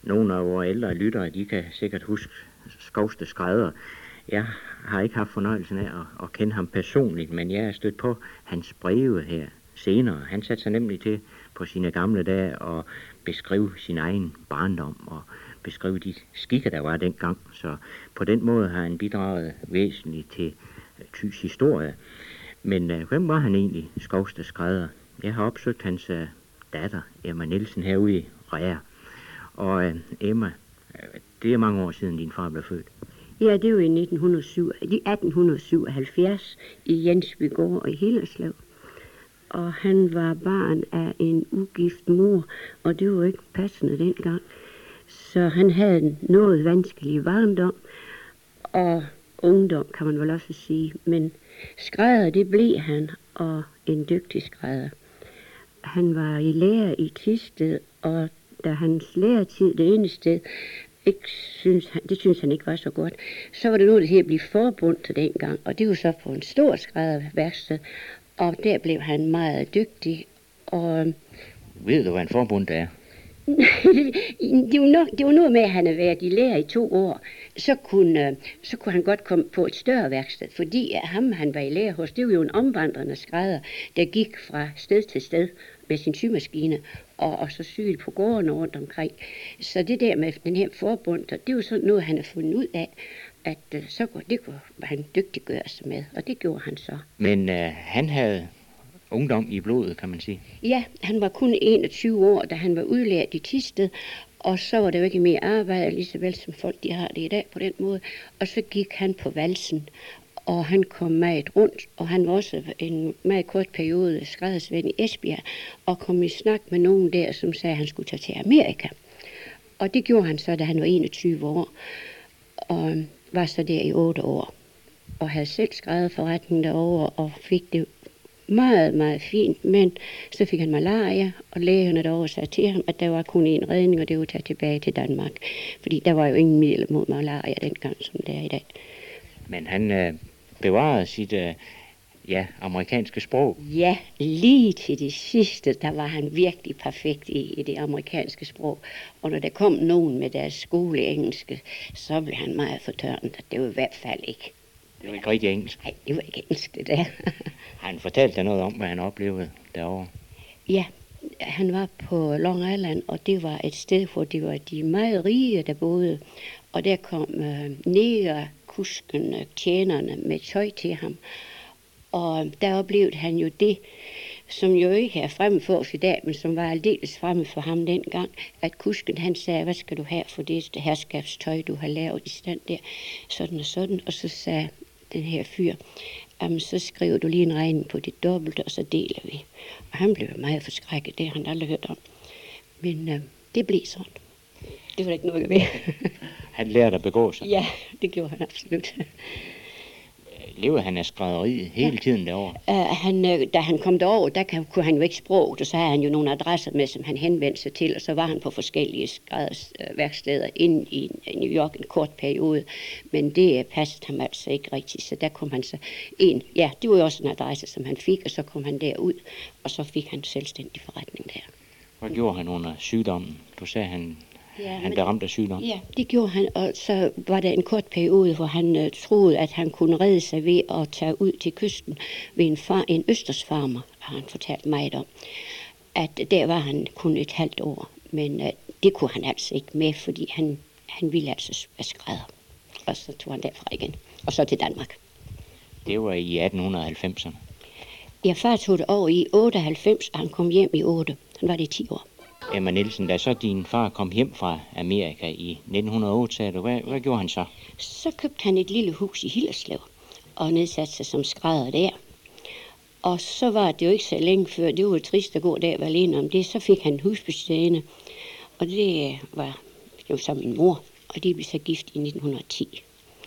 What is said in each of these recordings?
Nogle af vores ældre lyttere, de kan sikkert huske Skovsted Skrædder. Jeg har ikke haft fornøjelsen af at kende ham personligt, men jeg er stødt på hans breve her senere. Han satte sig nemlig til på sine gamle dage at beskrive sin egen barndom og beskrive de skikker, der var dengang. Så på den måde har han bidraget væsentligt til Thys historie. Men hvem var han egentlig, Skovsted Skrædder? Jeg har opsøgt hans datter, Emma Nielsen, herude i Rea. Og Emma, det er mange år siden din far blev født. Ja, det var i 1877 i Jensbygård og i Hillerslev. Og han var barn af en ugift mor, og det var ikke passende dengang. Så han havde en noget vanskelig barndom og ungdom, kan man vel også sige. Men skrædder, det blev han, og en dygtig skrædder. Han var i lære i Thisted, og da hans læretid det ene sted, det synes han ikke var så godt, så var det noget, der hed at blive forbundet dengang, og det var så på en stor skrædderværksted, og der blev han meget dygtig. Og ved du, hvad en forbund er? det var noget med, at han havde været i lære i 2 år. Så kunne han godt komme på et større værksted, fordi han var i lære hos, det var jo en omvandrende skrædder, der gik fra sted til sted med sin symaskine, og så syede på gårdene rundt omkring. Så det der med den her forbund, det var sådan noget, han havde fundet ud af, at det kunne han dygtiggøre sig med, og det gjorde han så. Men han havde ungdom i blodet, kan man sige. Ja, han var kun 21 år, da han var udlært i Thisted, og så var det jo ikke mere arbejde, lige så vel som folk de har det i dag på den måde. Og så gik han på valsen, og han kom meget rundt, og han var også en meget kort periode skræddersvend i Esbjerg, og kom i snak med nogen der, som sagde, at han skulle tage til Amerika. Og det gjorde han så, da han var 21 år, og var så der i 8 år, og havde selv skrædderforretning derovre, og fik det meget, meget fint, men så fik han malaria, og lægerne derovre sagde til ham, at der var kun en redning, og det var at tage tilbage til Danmark. Fordi der var jo ingen middel mod malaria dengang, som det er i dag. Men han bevarede sit amerikanske sprog. Ja, lige til det sidste, der var han virkelig perfekt i det amerikanske sprog. Og når der kom nogen med deres skoleengelske, så blev han meget fortørnet. Det var i hvert fald ikke. Det var ikke rigtig engelsk. Nej, det var ikke engelsk, det der. Han fortalte noget om, hvad han oplevede derovre. Ja, han var på Long Island, og det var et sted, hvor det var de meget rige, der boede. Og der kom negerkuskene, tjenerne med tøj til ham. Og der oplevede han jo det, som jo ikke er fremme for os i dag, men som var aldeles fremme for ham dengang, at kusken han sagde, hvad skal du have for det herskabstøj, du har lavet i stand der, sådan og sådan. Og så sagde den her fyr, så skriver du lige en regning på det dobbelte, og så deler vi. Og han blev meget forskrækket, det har han aldrig hørt om. Men det blev sådan. Det var der ikke noget ved. Han lærte at begå sig. Ja, det gjorde han absolut. Levede han af skrædderiet hele tiden derovre? Da han kom derover, der kunne han jo ikke sproget, og så havde han jo nogle adresser med, som han henvendte sig til, og så var han på forskellige skræddersværksteder inde i New York en kort periode, men det passede ham altså ikke rigtigt, så der kom han så ind. Ja, det var jo også en adresse, som han fik, og så kom han derud, og så fik han selvstændig forretning der. Hvad gjorde han under sygdommen? Du sagde, han blev ramt af sygdom. Ja, det gjorde han, og så var der en kort periode, hvor han troede, at han kunne redde sig ved at tage ud til kysten ved en østersfarmer, har han fortalt mig om. At der var han kun et halvt år, men det kunne han altså ikke med, fordi han ville altså være skrædder. Og så tog han derfra igen, og så til Danmark. Det var i 1890'erne? Ja, far tog det over i 98, og han kom hjem i 8. Han var det i 10 år. Emma Nielsen, da så din far kom hjem fra Amerika i 1908, sagde du, hvad gjorde han så? Så købte han et lille hus i Hillerslev og nedsatte sig som skrædder der. Og så var det jo ikke så længe før, det var trist at gå der alene om det, så fik han en husbestående. Og det var jo så min mor, og de blev så gift i 1910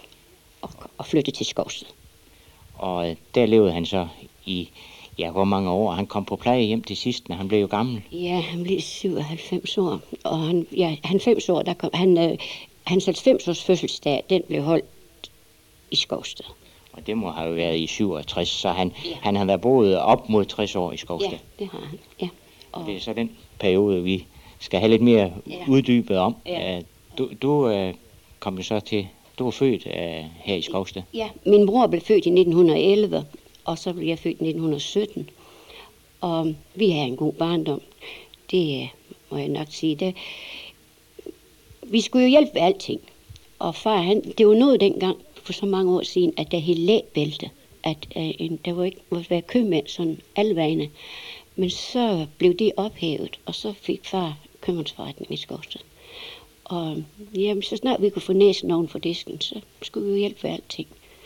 og flyttede til Skovsted. Og der levede han så i... Ja, hvor mange år? Han kom på plejehjem til sidst, når han blev jo gammel. Ja, han blev 97 år. Og han 90 år, der kom hans 90-års fødselsdag, den blev holdt i Skovsted. Og det må have været i 67, så han har været boet op mod 60 år i Skovsted. Ja, det har han, ja. Og det er så den periode, vi skal have lidt mere Ja. uddybet om. Ja. Du kom jo så til, du var født her i Skovsted. Ja, min bror blev født i 1911, og så blev jeg født i 1917. Og vi havde en god barndom. Det må jeg nok sige. Vi skulle jo hjælpe ved alting. Og far, det var noget dengang, for så mange år siden, at der hed læbælte. At der var ikke måtte være købmænd sådan alvane. Men så blev det ophævet, og så fik far købmandsforretning i Skovsted. Og jamen, så snart vi kunne få næsen oven for disken, så skulle vi jo hjælpe ved alting.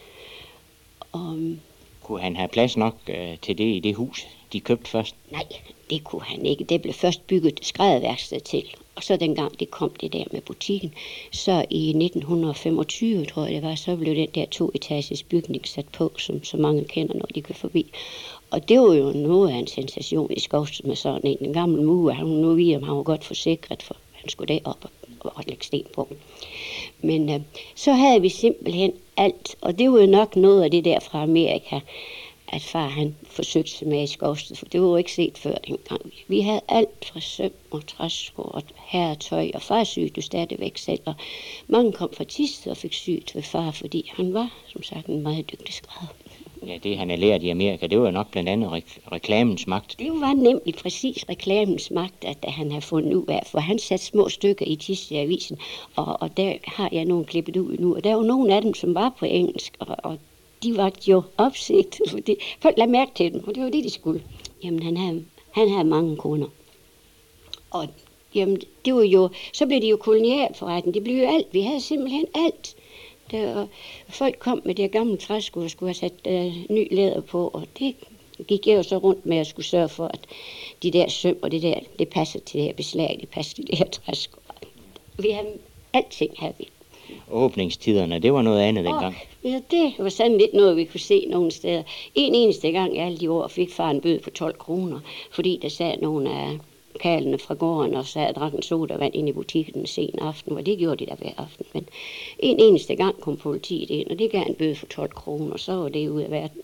Og Kunne han have plads nok til det i det hus, de købte først? nej, det kunne han ikke. Det blev først bygget skrædderværksted til. Og så dengang det kom det der med butikken, så i 1925, tror jeg det var, så blev den der 2-etages bygning sat på, som så mange kender, når de kører forbi. Og det var jo noget af en sensation i Skovsted med sådan en gammel murer. Nu ved han var godt forsikret, for han skulle derop og lægge sten på. Men så havde vi simpelthen alt, og det var jo nok noget af det der fra Amerika, at far han forsøgte sig med i Skovsted, for det var jo ikke set før dengang. Vi havde alt fra søm og træsko og herretøj, og far syede jo stadigvæk selv, og mange kom fra Thisted og fik syet ved far, fordi han var, som sagt, en meget dygtig skrædder. Ja, det han har lært i Amerika, det var jo nok blandt andet reklamens magt. Det var nemlig præcis reklamens magt, at han havde fundet ud af, for han satte små stykker i Thisted-avisen, og der har jeg nogle klippet ud nu, og der var nogle af dem, som var på engelsk, og de var jo opsigt, fordi folk lagde mærke til dem, og det var det, de skulle. Jamen, han havde mange kunder. Og jamen, det var jo, så blev det jo kolonialforretning, det blev jo alt, vi havde simpelthen alt. Folk kom med det gamle træsko og skulle have sat ny læder på, og det gik jeg jo så rundt med at skulle sørge for, at de der søm og det passede til det her beslag, det passede til det her træsko. Vi havde alting, havde vi. Åbningstiderne, det var noget andet dengang. Ja, det var sådan lidt noget, vi kunne se nogle steder. En eneste gang i alle de år fik far en bøde på 12 kroner, fordi der sad nogle af kalene fra gården og sad og drak en sodavand ind i butikken en sen aften, og det gjorde de der hver aften. Men en eneste gang kom politiet ind, og det gav en bøde for 12 kroner, så var det ud af verden.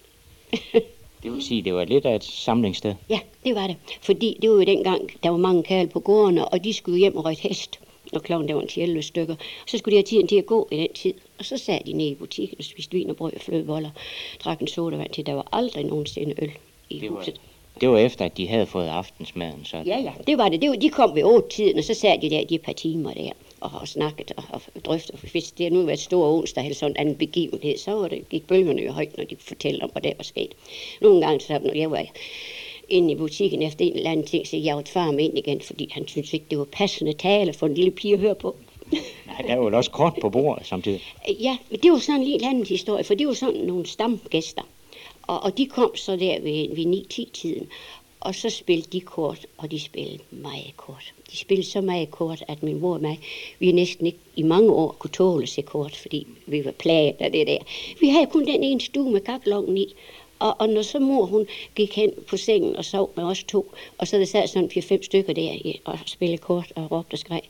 Det vil sige, det var lidt af et samlingssted. Ja, det var det. Fordi det var jo dengang, der var mange kale på gårdene, og de skulle hjem og røde hest, når klokken der var 10-11 stykker. Så skulle de have tiden til at gå i den tid. Og så sad de nede i butikken og spiste vin og brød og flødeboller, drak en sodavand til. Der var aldrig nogensinde øl i huset. Det var efter, at de havde fået aftensmaden. Så Ja, det var det. De kom ved 8-tiden, og så sad de der de par timer der og snakkede og drøftede. Hvis det nu var et stor onsdag eller sådan en anden begivenhed, så var det, gik bølgerne jo højt, når de fortalte om, hvad der var sket. Nogle gange, så når jeg var inde i butikken efter en eller anden ting, så jeg far med ind igen, fordi han syntes ikke, det var passende tale for en lille pige at høre på. Nej, der var også kort på bordet samtidig. Ja, men det var sådan en lille anden historie, for det var sådan nogle stamgæster. Og de kom så der ved 9-10-tiden, og så spillede de kort, og de spillede meget kort. De spillede så meget kort, at min mor og mig, vi næsten ikke i mange år kunne tåle at se kort, fordi vi var plaget af det der. Vi havde kun den ene stue med kakkelovnen i, og når så mor hun gik hen på sengen og sov med os to, og så der sad sådan 4-5 stykker der og spillede kort og råbte og skreg.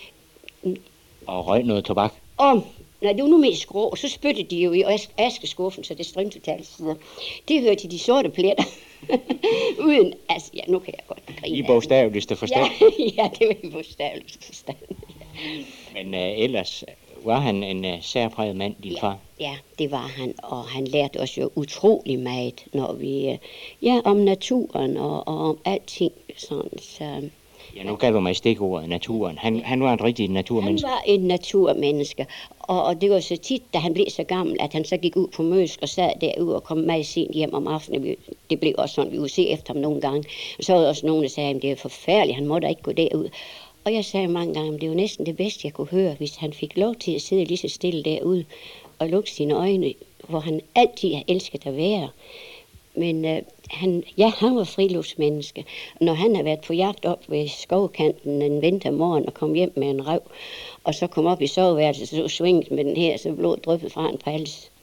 Og røg noget tobak. Nej, det var nu mest skrå, så spyttede de jo i askeskuffen, så det strømte til alle sider. Det hørte til de sorte pletter. Uden, altså, ja, nu kan jeg godt grine. I bogstaveligste forstand. Ja, det var i bogstaveligste forstand. Men ellers var han en særpræget mand, din far? Ja, det var han, og han lærte os jo utrolig meget, når vi, om naturen og om alting, sådan, så. Ja, nu gav du mig stikordet naturen. Han var et rigtigt naturmenneske. Han var en naturmenneske, og det var så tit, da han blev så gammel, at han så gik ud på møsk og sad derude og kom meget sent hjem om aftenen. Det blev også sådan, vi kunne se efter ham nogle gange. Og så var der også nogen, der sagde, at det er forfærdeligt, han måtte ikke gå derud. Og jeg sagde mange gange, at det var næsten det bedste, jeg kunne høre, hvis han fik lov til at sidde lige så stille derude og lukke sine øjne, hvor han altid har elsket at være. Men han var friluftsmenneske. Når han har været på jagt op ved skovkanten en vintermorgen og kom hjem med en røv, og så kom op i soveværelset, så svinget med den her, så blod dryppede fra en pals.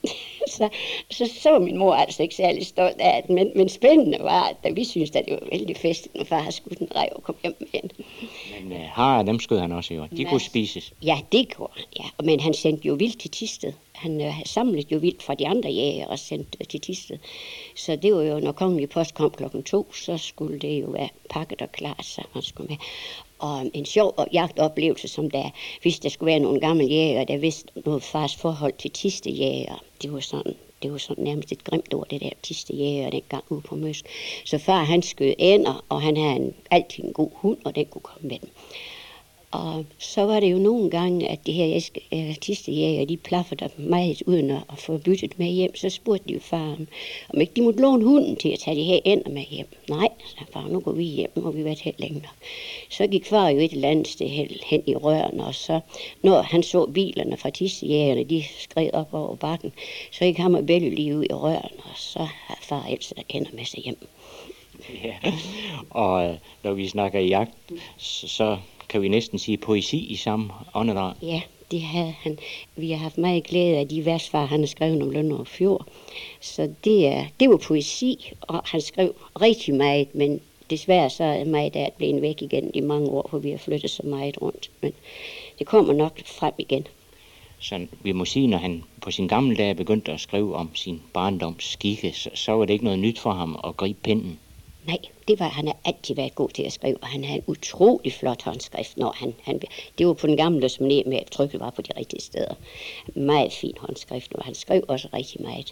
så var min mor altså ikke særlig stolt af det, men spændende var, at vi syntes, at det var vældig festligt, når far havde skudt en rev og kom hjem med hende. Men har dem skød han også i år. De kunne spises. Ja, det gjorde han, ja. Men han sendte jo vildt til Thisted. Han samlede jo vildt fra de andre jæger og sendte til Thisted. Så det var jo, når kongelig post kom 2:00, så skulle det jo være pakket og klar, så han skulle med. Og en sjov jagtoplevelse, som der, hvis der skulle være nogle gamle jæger, der vidste noget fars forhold til tistejæger. Det var sådan nærmest et grimt ord, det der tistejæger, dengang ude på Møsk. Så far, han skød ænder, og han havde altid en god hund, og den kunne komme med dem. Og så var det jo nogle gange, at de her tistejæger, de plaffede meget uden at få byttet med hjem. Så spurgte de jo far, om ikke de måtte låne hunden til at tage de her ænder med hjem. Nej, så far, nu går vi hjem, nu har vi været helt længere. Så gik far jo et eller andet sted hen i rørene, og så, når han så bilerne fra tistejægerne, de skred op over bakken, så gik ham og Belle lige ud i rørene, og så har far altid ænder med sig hjem. Ja, og når vi snakker jagt, så kan vi næsten sige poesi i samme åndedrag. Ja, det havde han. Vi har haft meget glæde af de vers, far han har skrevet om Lønnerup Fjord. Så det var poesi, og han skrev rigtig meget, men desværre så er meget af blevet væk igen i mange år, hvor vi har flyttet så meget rundt. Men det kommer nok frem igen. Så vi må sige, når han på sin gamle dage begyndte at skrive om sin barndoms skikke, så var det ikke noget nyt for ham at gribe pinden. Nej, han har altid været god til at skrive, og han havde en utrolig flot håndskrift, når det var på den gamle smané med, at trykket var på de rigtige steder. Meget fin håndskrift, og han skrev også rigtig meget.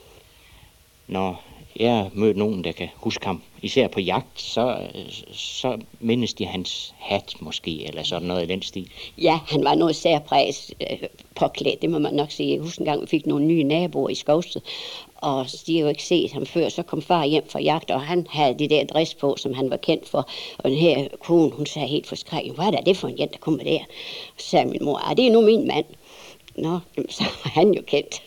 Når jeg mødte nogen, der kan huske ham, især på jagt, så mindes de hans hat måske, eller sådan noget i den stil. Ja, han var noget særpræs påklædt, det må man nok sige. Jeg husker en gang, vi fik nogle nye naboer i Skovsted, og de havde jo ikke set ham før. Så kom far hjem fra jagt, og han havde det der dress på, som han var kendt for. Og den her kone, hun sagde helt forskrækket, hvad er det for en jent, der kommer der? Så sagde min mor, det er nu min mand. Nå, så var han jo kendt.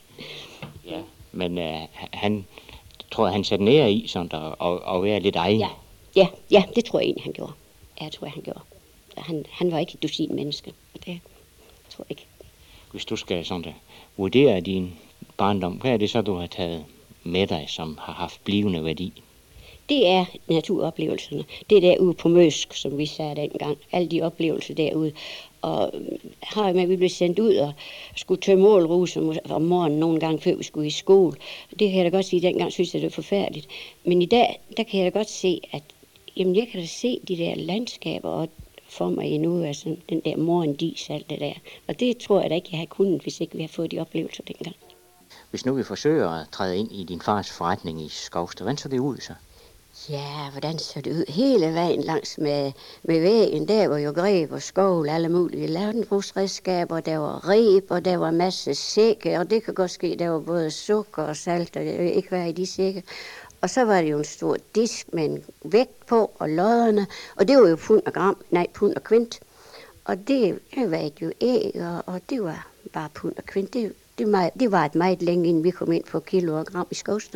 Ja, men han tror jeg, han satte nære i sådan og være lidt egen. Ja, det tror jeg egentlig, han gjorde. Ja, det tror jeg, han gjorde. Han var ikke et dusin menneske. Det tror jeg ikke. Hvis du skal sådan der vurdere din barndom, hvad er det så, du har taget med dig, som har haft blivende værdi? Det er naturoplevelserne. Det er derude på Møsk, som vi sagde dengang. Alle de oplevelser derude. Og har med, at vi blev sendt ud og skulle tømme ålrus om morgenen nogle gange, før vi skulle i skole. Det kan jeg da godt sige, dengang synes jeg, det var forfærdeligt. Men i dag, der kan jeg da godt se, at jamen, jeg kan da se de der landskaber og for mig endnu, altså den der morgendis, alt det der. Og det tror jeg da ikke, jeg havde kunnet, hvis ikke vi havde fået de oplevelser dengang. Hvis nu vi forsøger at træde ind i din fars forretning i Skovsted, hvordan så det ud så? Ja, hvordan så det ud? Hele vejen langs med væggen, der var jo greb og skovl, alle mulige landbrugsredskaber, der var reb, og der var masse sække, og det kan godt ske, der var både sukker og salt, og det ville ikke være i de sække. Og så var det jo en stor disk med en vægt på, og lodderne, og det var jo pund og kvint. Og det var jo æg, og det var bare pund og kvint. Det var et meget længe, inden vi kom ind på kilo og gram i Skovsted.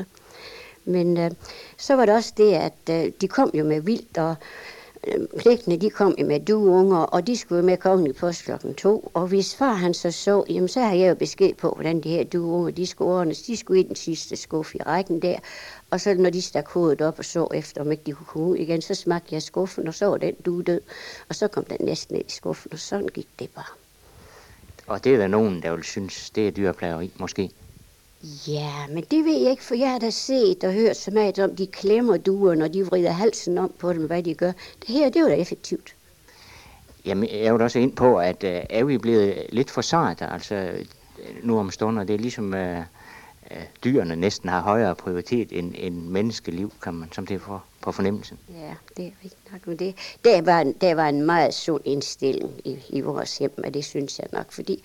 Men så var det også det, at de kom jo med vildt, og knægtene, de kom jo med dueunger, og de skulle med kongen i post 2:00. Og hvis far han så, jamen så har jeg jo besked på, hvordan de her dueunger, de skulle ordnes. De skulle i den sidste skuffe i rækken der, og så når de stak hovedet op og så efter, om ikke de kunne komme ud igen, så smagte jeg skuffen, og så var den due død. Og så kom den næsten ned i skuffen, og sådan gik det bare. Og det er der nogen, der vil synes, det er dyrplageri, måske? Ja, men det ved jeg ikke, for jeg har da set og hørt så meget om, de klemmer duer, når de vrider halsen om på dem, hvad de gør. Det her, det var da effektivt. Jamen, jeg vil også ind på, at er vi blevet lidt for sarte, altså nu om stunder, det er ligesom dyrene næsten har højere prioritet end menneskeliv, kan man som det få på fornemmelsen. Ja, det er rigtigt nok med det. Der var en meget sund indstilling i vores hjem, og det synes jeg nok, fordi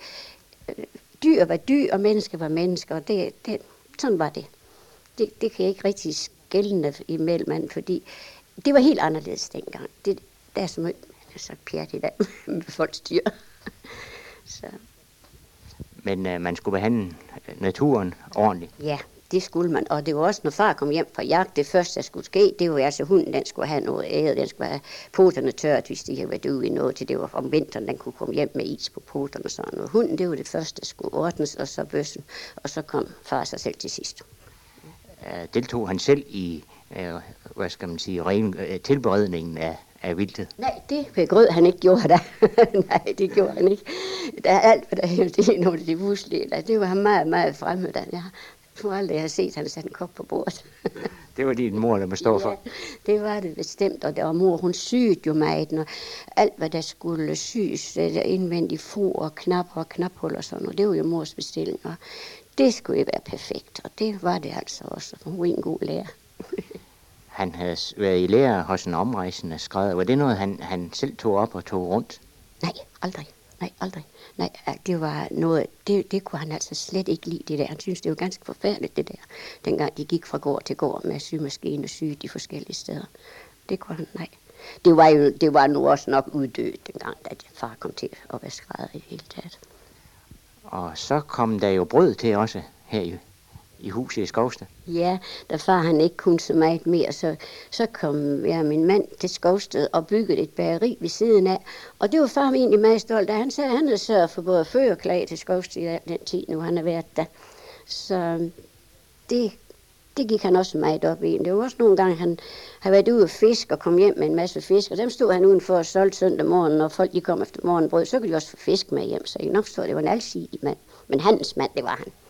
dyr var dyr, og mennesker var mennesker, og sådan var det. Det kan jeg ikke rigtig skelne imellem, fordi det var helt anderledes dengang. Der er så meget pjat i dag med folks dyr. Så. Men man skulle behandle naturen ordentligt. Ja, det skulle man. Og det var også, når far kom hjem fra jagt, det første, der skulle ske, det var altså hunden, den skulle have noget æde. Den skulle have poterne tørt, hvis de havde været ude i noget, til det var om vinteren, den kunne komme hjem med is på poterne og sådan noget. Hunden, det var det første, der skulle ordnes, og så bøssen. Og så kom far sig selv til sidst. Deltog han selv i, hvad skal man sige, tilberedningen af vildtet? Nej, det begrød han ikke gjorde da. Nej, det gjorde han ikke. Der er alt, hvad der hældte ind under de huslige, det var han meget, meget fremme, ja. Du har aldrig set, at han satte en kop på bordet. Det var din mor, der må stå for. Ja, det var det bestemt, og der var mor, hun syede jo meget, og alt hvad der skulle syes, indvendigt for og knapper og knaphul og sådan noget, det var jo mors bestilling, og det skulle jo være perfekt, og det var det altså også, for hun var en god lærer. Han havde været i lære hos en omrejsende skrædder. Var det noget, han selv tog op og tog rundt? Nej, aldrig. Nej, det var noget, det kunne han altså slet ikke lide, det der. Han synes det var ganske forfærdeligt, det der. Dengang de gik fra gård til gård med symaskine og syge de forskellige steder. Det kunne han, nej. Det var nu også nok uddødt dengang, da far kom til at være skrædder i hele taget. Og så kom der jo brød til også her i huset i Skovsted. Ja, da far han ikke kunne så meget mere, så kom min mand til Skovsted og byggede et bageri ved siden af. Og det var far egentlig meget stolt af. Han sagde, at han havde sørget for både fø og klæde til Skovsted i den tid, nu han har været der. Så det gik han også meget op i. Det var også nogle gange, han havde været ude og fisk og kom hjem med en masse fisk. Og dem stod han udenfor og solgte søndag morgen, og folk de kom efter morgenbrød, så kunne de også få fisk med hjem. Så jeg nok forstår, det var en alsidig mand. Men hans mand, det var han.